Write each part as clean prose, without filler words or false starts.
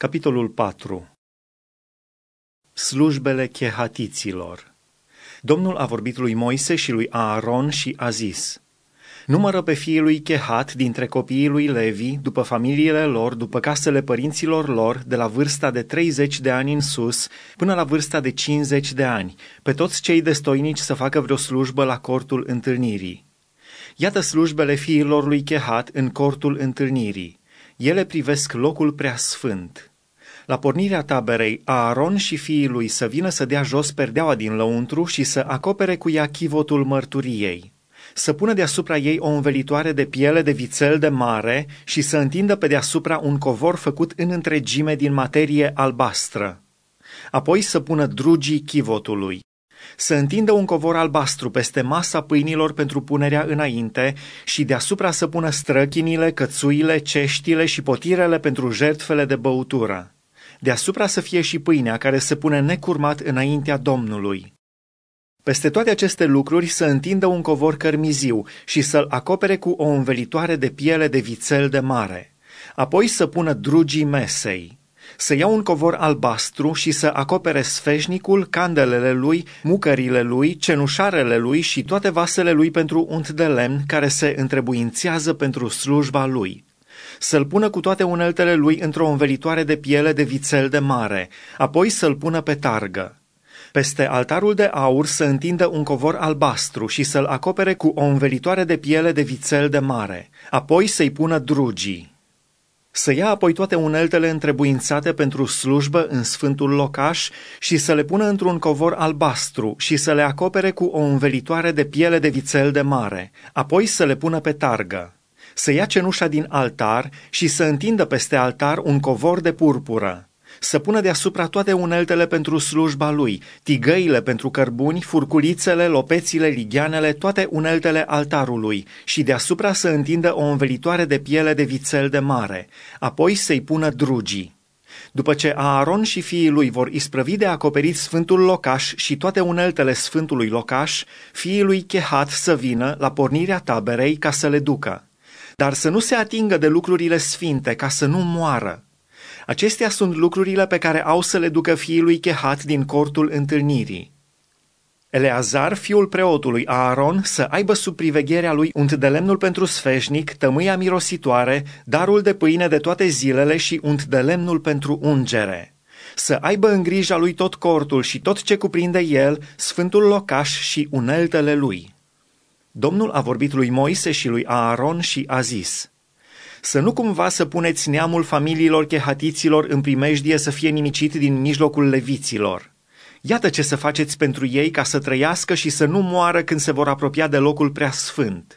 Capitolul 4. Slujbele chehatiților. Domnul a vorbit lui Moise și lui Aaron și a zis: numără pe fiii lui Chehat dintre copiii lui Levi, după familiile lor, după casele părinților lor, de la vârsta de 30 de ani în sus, până la vârsta de 50 de ani, pe toți cei destoinici să facă vreo slujbă la cortul întâlnirii. Iată slujbele fiilor lui Chehat în cortul întâlnirii. Ele privesc locul preasfânt. La pornirea taberei, Aaron și fiii lui să vină să dea jos perdeaua din lăuntru și să acopere cu ea chivotul mărturiei. Să pună deasupra ei o învelitoare de piele de vițel de mare și să întindă pe deasupra un covor făcut în întregime din materie albastră. Apoi să pună drugii chivotului. Să întindă un covor albastru peste masa pâinilor pentru punerea înainte și deasupra să pună străchinile, cățuile, ceștile și potirele pentru jertfele de băutură. Deasupra să fie și pâinea care se pune necurmat înaintea Domnului. Peste toate aceste lucruri să întindă un covor cărmiziu și să-l acopere cu o învelitoare de piele de vițel de mare. Apoi să pună drugii mesei. Să ia un covor albastru și să acopere sfeșnicul, candelele lui, mucările lui, cenușarele lui și toate vasele lui pentru unt de lemn care se întrebuințează pentru slujba lui. Să-l pună cu toate uneltele lui într-o învelitoare de piele de vițel de mare, apoi să-l pună pe targă. Peste altarul de aur să întindă un covor albastru și să-l acopere cu o învelitoare de piele de vițel de mare, apoi să-i pună drugii. Să ia apoi toate uneltele întrebuințate pentru slujbă în sfântul locaș și să le pună într-un covor albastru și să le acopere cu o învelitoare de piele de vițel de mare, apoi să le pună pe targă. Să ia cenușa din altar și să întindă peste altar un covor de purpură. Să pună deasupra toate uneltele pentru slujba lui, tigăile pentru cărbuni, furculițele, lopețile, ligheanele, toate uneltele altarului și deasupra să întindă o învelitoare de piele de vițel de mare, apoi să-i pună drugii. După ce Aaron și fiii lui vor isprăvi de acoperit sfântul locaș și toate uneltele sfântului locaș, fiii lui Chehat să vină la pornirea taberei ca să le ducă. Dar să nu se atingă de lucrurile sfinte ca să nu moară. Acestea sunt lucrurile pe care au să le ducă fiii lui Chehat din cortul întâlnirii. Eleazar, fiul preotului Aaron, să aibă sub privegherea lui unt de lemnul pentru sfeșnic, tămâia mirositoare, darul de pâine de toate zilele și unt de lemnul pentru ungere. Să aibă în grija lui tot cortul și tot ce cuprinde el, sfântul locaș și uneltele lui. Domnul a vorbit lui Moise și lui Aaron și a zis: să nu cumva să puneți neamul familiilor chehatiților în primejdie să fie nimicit din mijlocul leviților. Iată ce să faceți pentru ei ca să trăiască și să nu moară când se vor apropia de locul preasfânt.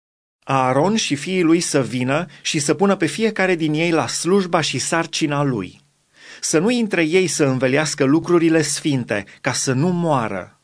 Aaron și fiii lui să vină și să pună pe fiecare din ei la slujba și sarcina lui. Să nu intre ei să învelească lucrurile sfinte, ca să nu moară.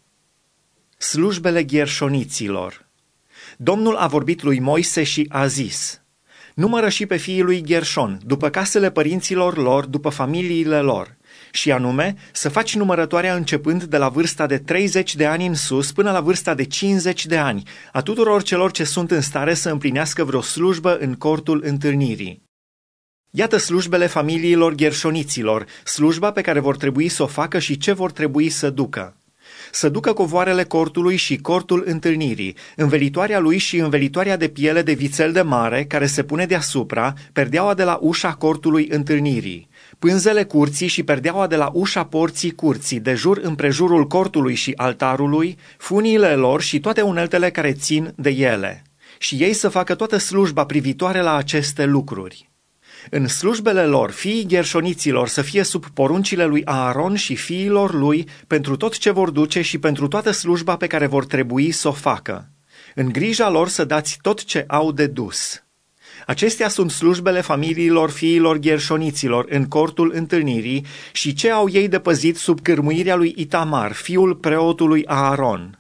Slujbele gherșoniților. Domnul a vorbit lui Moise și a zis: numără și pe fiii lui Gherșon, după casele părinților lor, după familiile lor, și anume să faci numărătoarea începând de la vârsta de 30 de ani în sus până la vârsta de 50 de ani, a tuturor celor ce sunt în stare să împlinească vreo slujbă în cortul întâlnirii. Iată slujbele familiilor gherșoniților, slujba pe care vor trebui să o facă și ce vor trebui să ducă. Să ducă covoarele cortului și cortul întâlnirii, învelitoarea lui și învelitoarea de piele de vițel de mare care se pune deasupra, perdeaua de la ușa cortului întâlnirii, pânzele curții și perdeaua de la ușa porții curții, de jur împrejurul cortului și altarului, funiile lor și toate uneltele care țin de ele. Și ei să facă toată slujba privitoare la aceste lucruri. În slujbele lor, fiii gherșoniților să fie sub poruncile lui Aaron și fiilor lui pentru tot ce vor duce și pentru toată slujba pe care vor trebui să o facă. În grija lor să dați tot ce au de dus. Acestea sunt slujbele familiilor fiilor gherșoniților în cortul întâlnirii și ce au ei de păzit sub cârmuirea lui Itamar, fiul preotului Aaron.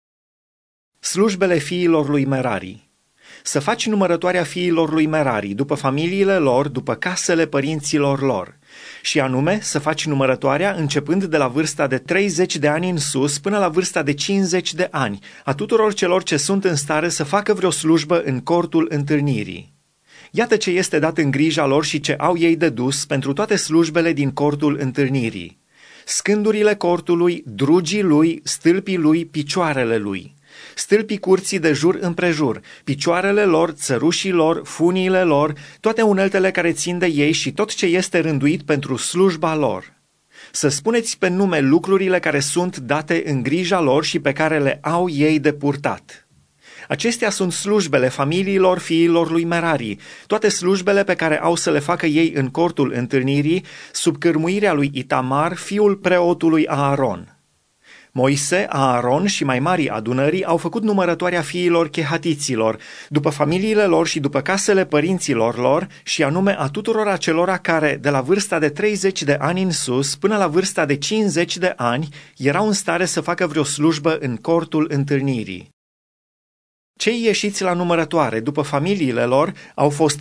Slujbele fiilor lui Merari. Să faci numărătoarea fiilor lui Merari, după familiile lor, după casele părinților lor, și anume să faci numărătoarea începând de la vârsta de 30 de ani în sus până la vârsta de 50 de ani, a tuturor celor ce sunt în stare să facă vreo slujbă în cortul întâlnirii. Iată ce este dat în grija lor și ce au ei de dus pentru toate slujbele din cortul întâlnirii: scândurile cortului, drugii lui, stâlpii lui, picioarele lui, stâlpii curții de jur împrejur, picioarele lor, țărușii lor, funiile lor, toate uneltele care țin de ei și tot ce este rânduit pentru slujba lor. Să spuneți pe nume lucrurile care sunt date în grija lor și pe care le au ei de purtat. Acestea sunt slujbele familiilor fiilor lui Merari, toate slujbele pe care au să le facă ei în cortul întâlnirii, sub cârmuirea lui Itamar, fiul preotului Aaron. Moise, Aaron și mai marii adunării au făcut numărătoarea fiilor chehatiților, după familiile lor și după casele părinților lor, și anume a tuturor acelora care, de la vârsta de 30 de ani în sus până la vârsta de 50 de ani, erau în stare să facă vreo slujbă în cortul întâlnirii. Cei ieșiți la numărătoare după familiile lor au fost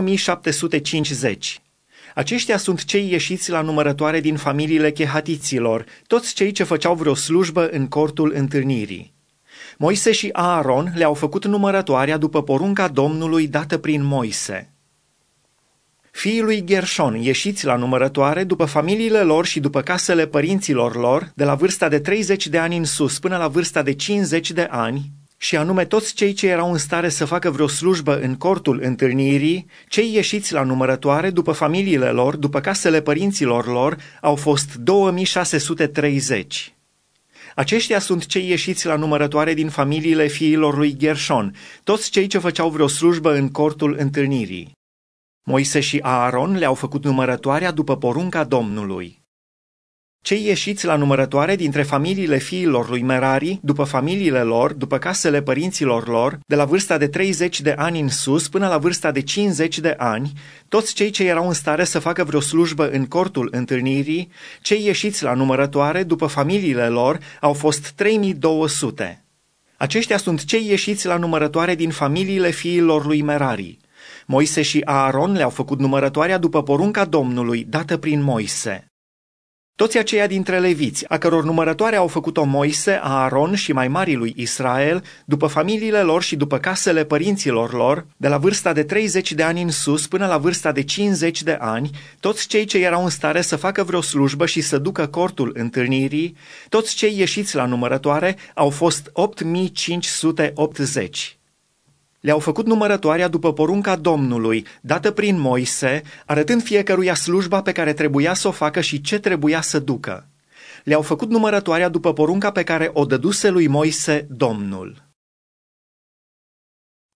2750. Aceștia sunt cei ieșiți la numărătoare din familiile chehatiților, toți cei ce făceau vreo slujbă în cortul întâlnirii. Moise și Aaron le-au făcut numărătoarea după porunca Domnului dată prin Moise. Fiii lui Gershon, ieșiți la numărătoare după familiile lor și după casele părinților lor, de la vârsta de 30 de ani în sus până la vârsta de 50 de ani, și anume toți cei ce erau în stare să facă vreo slujbă în cortul întâlnirii, cei ieșiți la numărătoare după familiile lor, după casele părinților lor, au fost 2630. Aceștia sunt cei ieșiți la numărătoare din familiile fiilor lui Gershon, toți cei ce făceau vreo slujbă în cortul întâlnirii. Moise și Aaron le-au făcut numărătoarea după porunca Domnului. Cei ieșiți la numărătoare dintre familiile fiilor lui Merari, după familiile lor, după casele părinților lor, de la vârsta de 30 de ani în sus până la vârsta de 50 de ani, toți cei ce erau în stare să facă vreo slujbă în cortul întâlnirii, cei ieșiți la numărătoare după familiile lor, au fost 3200. Aceștia sunt cei ieșiți la numărătoare din familiile fiilor lui Merari. Moise și Aaron le-au făcut numărătoarea după porunca Domnului dată prin Moise. Toți aceia dintre leviți, a căror numărătoare au făcut-o Moise, Aaron și mai marii lui Israel, după familiile lor și după casele părinților lor, de la vârsta de 30 de ani în sus până la vârsta de 50 de ani, toți cei ce erau în stare să facă vreo slujbă și să ducă cortul întâlnirii, toți cei ieșiți la numărătoare au fost 8580. Le-au făcut numărătoarea după porunca Domnului, dată prin Moise, arătând fiecăruia slujba pe care trebuia să o facă și ce trebuia să ducă. Le-au făcut numărătoarea după porunca pe care o dăduse lui Moise Domnul.